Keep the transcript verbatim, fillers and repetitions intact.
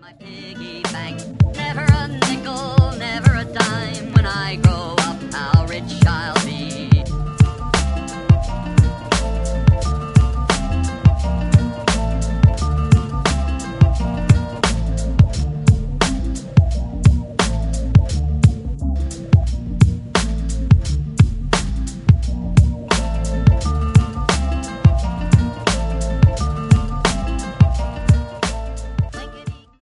My piggy bank, never a nickel, never a dime when I grow